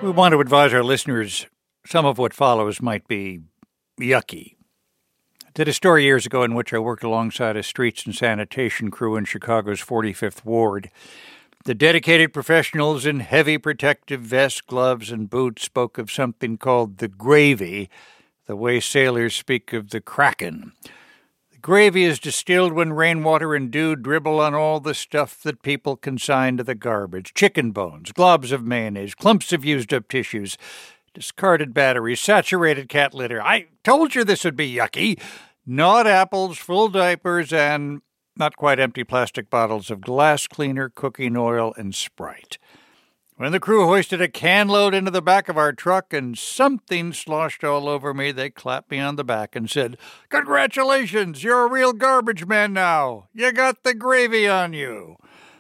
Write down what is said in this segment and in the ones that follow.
We want to advise our listeners some of what follows might be yucky. I did a story years ago in which I worked alongside a streets and sanitation crew in Chicago's 45th Ward. The dedicated professionals in heavy protective vests, gloves, and boots spoke of something called the gravy, the way sailors speak of the Kraken. The gravy is distilled when rainwater and dew dribble on all the stuff that people consign to the garbage. Chicken bones, globs of mayonnaise, clumps of used-up tissues, discarded batteries, saturated cat litter. I told you this would be yucky. Gnawed apples, full diapers, and not quite empty plastic bottles of glass cleaner, cooking oil, and Sprite. When the crew hoisted a can load into the back of our truck and something sloshed all over me, they clapped me on the back and said, "Congratulations, you're a real garbage man now. You got the gravy on you."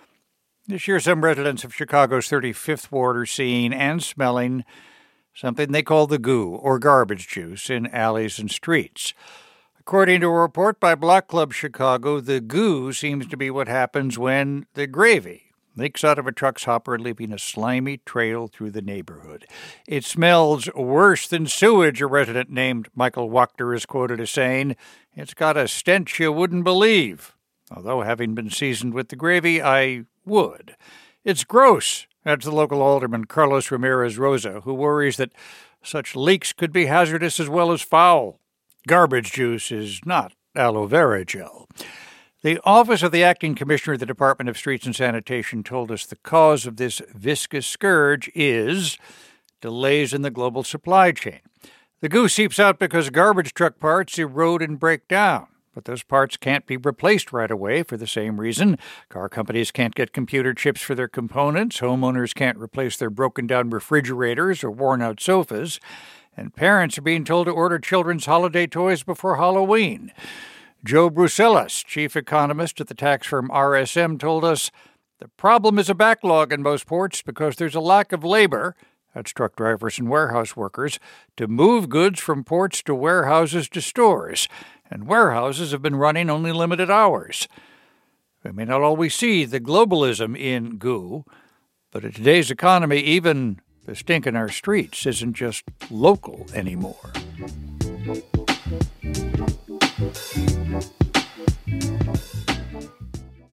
This year, some residents of Chicago's 35th Ward are seeing and smelling something they call the goo, or garbage juice, in alleys and streets. According to a report by Block Club Chicago, the goo seems to be what happens when the gravy leaks out of a truck's hopper, leaving a slimy trail through the neighborhood. It smells worse than sewage, a resident named Michael Wachter is quoted as saying. It's got a stench you wouldn't believe. Although, having been seasoned with the gravy, I would. It's gross, adds the local alderman Carlos Ramirez Rosa, who worries that such leaks could be hazardous as well as foul. Garbage juice is not aloe vera gel. The Office of the Acting Commissioner of the Department of Streets and Sanitation told us the cause of this viscous scourge is delays in the global supply chain. The goo seeps out because garbage truck parts erode and break down. But those parts can't be replaced right away for the same reason. Car companies can't get computer chips for their components. Homeowners can't replace their broken-down refrigerators or worn-out sofas. And parents are being told to order children's holiday toys before Halloween. Joe Brusellas, chief economist at the tax firm RSM, told us the problem is a backlog in most ports because there's a lack of labor, that's truck drivers and warehouse workers, to move goods from ports to warehouses to stores. And warehouses have been running only limited hours. We may not always see the globalism in goo, but in today's economy, even the stink in our streets isn't just local anymore.